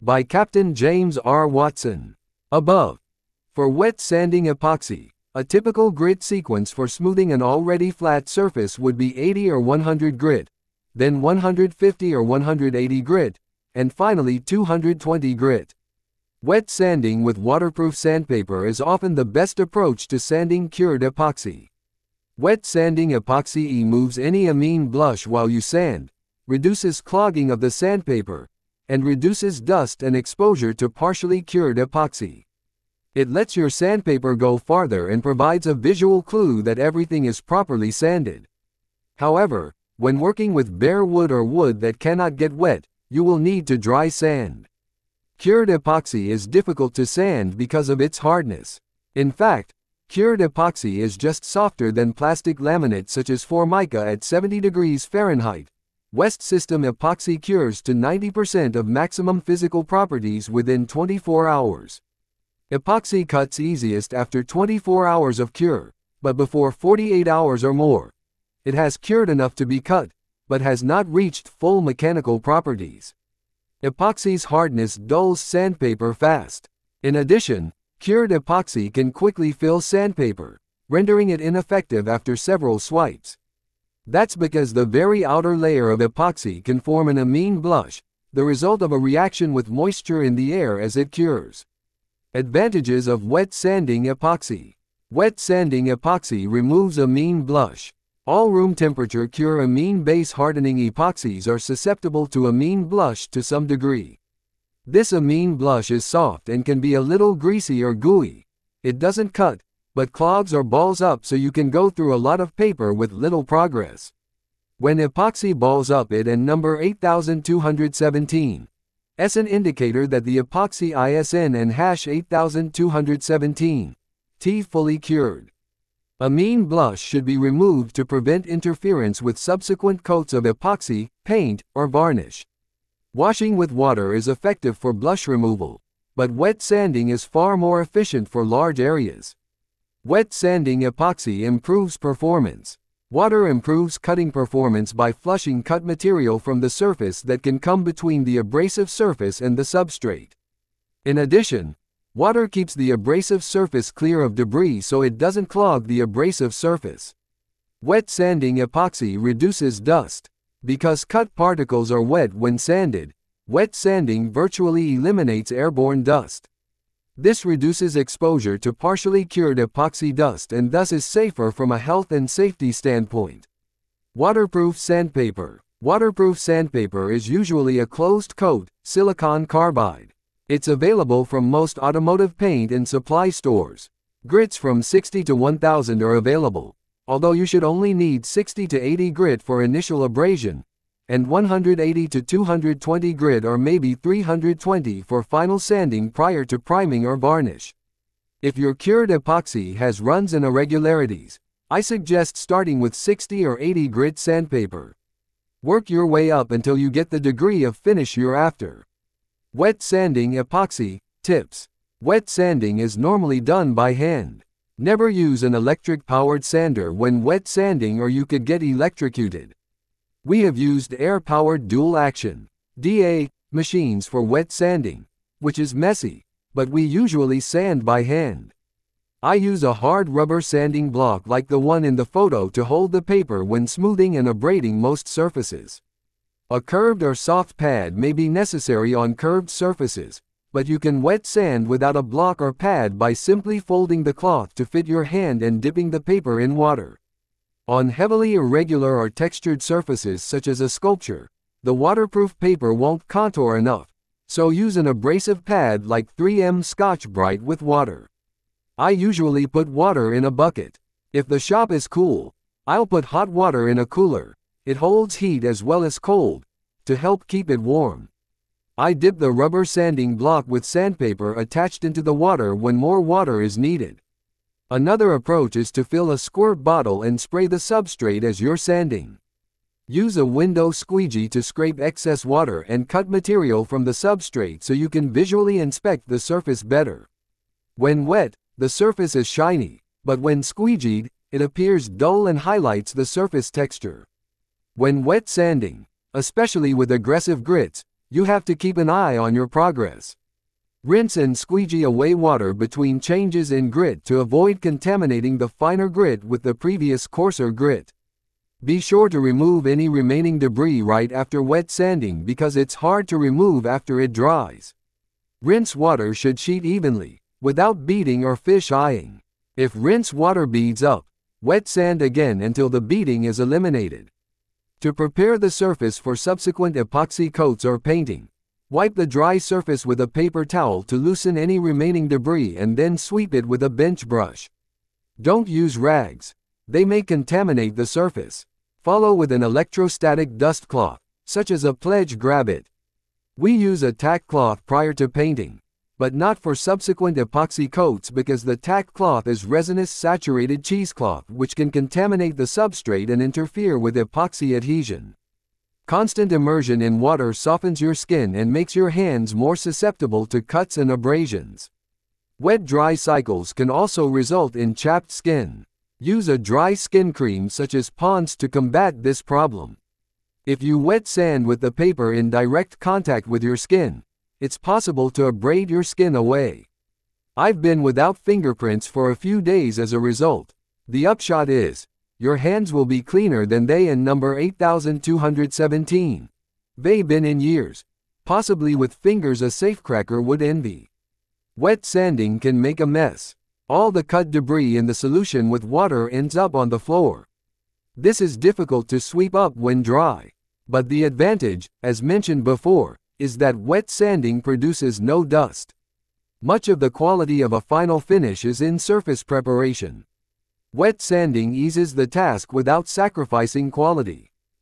By Captain James R. Watson. Above. For wet sanding epoxy, a typical grit sequence for smoothing an already flat surface would be 80 or 100 grit, then 150 or 180 grit, and finally 220 grit. Wet sanding with waterproof sandpaper is often the best approach to sanding cured epoxy. Wet sanding epoxy removes any amine blush while you sand, reduces clogging of the sandpaper, and reduces dust and exposure to partially cured epoxy. It lets your sandpaper go farther and provides a visual clue that everything is properly sanded. However, when working with bare wood or wood that cannot get wet, you will need to dry sand. Cured epoxy is difficult to sand because of its hardness. In fact, cured epoxy is just softer than plastic laminate such as Formica at 70 degrees Fahrenheit. West System epoxy cures to 90% of maximum physical properties within 24 hours. Epoxy cuts easiest after 24 hours of cure, but before 48 hours or more. It has cured enough to be cut, but has not reached full mechanical properties. Epoxy's hardness dulls sandpaper fast. In addition, cured epoxy can quickly fill sandpaper, rendering it ineffective after several swipes. That's because the very outer layer of epoxy can form an amine blush, the result of a reaction with moisture in the air as it cures. Advantages of wet sanding epoxy. Wet sanding epoxy removes amine blush. All room temperature cure amine base hardening epoxies are susceptible to amine blush to some degree. This amine blush is soft and can be a little greasy or gooey. It doesn't cut, but clogs or balls up so you can go through a lot of paper with little progress. When epoxy balls up it and number 8217. S an indicator that the epoxy ISN and hash 8217. T fully cured. Amine blush should be removed to prevent interference with subsequent coats of epoxy, paint, or varnish. Washing with water is effective for blush removal, but wet sanding is far more efficient for large areas. Wet sanding epoxy improves performance. Water improves cutting performance by flushing cut material from the surface that can come between the abrasive surface and the substrate. In addition, water keeps the abrasive surface clear of debris so it doesn't clog the abrasive surface. Wet sanding epoxy reduces dust. Because cut particles are wet when sanded, wet sanding virtually eliminates airborne dust. This reduces exposure to partially cured epoxy dust and thus is safer from a health and safety standpoint. Waterproof sandpaper. Waterproof sandpaper is usually a closed-coat, silicon carbide. It's available from most automotive paint and supply stores. Grits from 60 to 1000 are available, although you should only need 60 to 80 grit for initial abrasion, and 180 to 220 grit or maybe 320 for final sanding prior to priming or varnish. If your cured epoxy has runs and irregularities, I suggest starting with 60 or 80 grit sandpaper. Work your way up until you get the degree of finish you're after. Wet sanding epoxy tips. Wet sanding is normally done by hand. Never use an electric-powered sander when wet sanding or you could get electrocuted. We have used air-powered dual-action (DA) machines for wet sanding, which is messy, but we usually sand by hand. I use a hard rubber sanding block like the one in the photo to hold the paper when smoothing and abrading most surfaces. A curved or soft pad may be necessary on curved surfaces, but you can wet sand without a block or pad by simply folding the cloth to fit your hand and dipping the paper in water. On heavily irregular or textured surfaces such as a sculpture, the waterproof paper won't contour enough, so use an abrasive pad like 3M Scotch-Brite with water. I usually put water in a bucket. If the shop is cool, I'll put hot water in a cooler. It holds heat as well as cold, to help keep it warm. I dip the rubber sanding block with sandpaper attached into the water when more water is needed. Another approach is to fill a squirt bottle and spray the substrate as you're sanding. Use a window squeegee to scrape excess water and cut material from the substrate so you can visually inspect the surface better. When wet, the surface is shiny, but when squeegeed, it appears dull and highlights the surface texture. When wet sanding, especially with aggressive grits, You have to keep an eye on your progress. Rinse and squeegee away water between changes in grit to avoid contaminating the finer grit with the previous coarser grit. Be sure to remove any remaining debris right after wet sanding because it's hard to remove after it dries. Rinse water should sheet evenly, without beading or fish eyeing. If rinse water beads up, wet sand again until the beading is eliminated. To prepare the surface for subsequent epoxy coats or painting, wipe the dry surface with a paper towel to loosen any remaining debris and then sweep it with a bench brush. Don't use rags. They may contaminate the surface. Follow with an electrostatic dust cloth, such as a Pledge Grab-It. We use a tack cloth prior to painting, but not for subsequent epoxy coats because the tack cloth is resinous saturated cheesecloth which can contaminate the substrate and interfere with epoxy adhesion. Constant immersion in water softens your skin and makes your hands more susceptible to cuts and abrasions. Wet-dry cycles can also result in chapped skin. Use a dry skin cream such as Pond's to combat this problem. If you wet sand with the paper in direct contact with your skin, it's possible to abrade your skin away. I've been without fingerprints for a few days as a result. The upshot is, your hands will be cleaner than they in number 8217. They've been in years, possibly with fingers a safecracker would envy. Wet sanding can make a mess. All the cut debris in the solution with water ends up on the floor. This is difficult to sweep up when dry. But the advantage, as mentioned before, is that wet sanding produces no dust. Much of the quality of a final finish is in surface preparation. Wet sanding eases the task without sacrificing quality.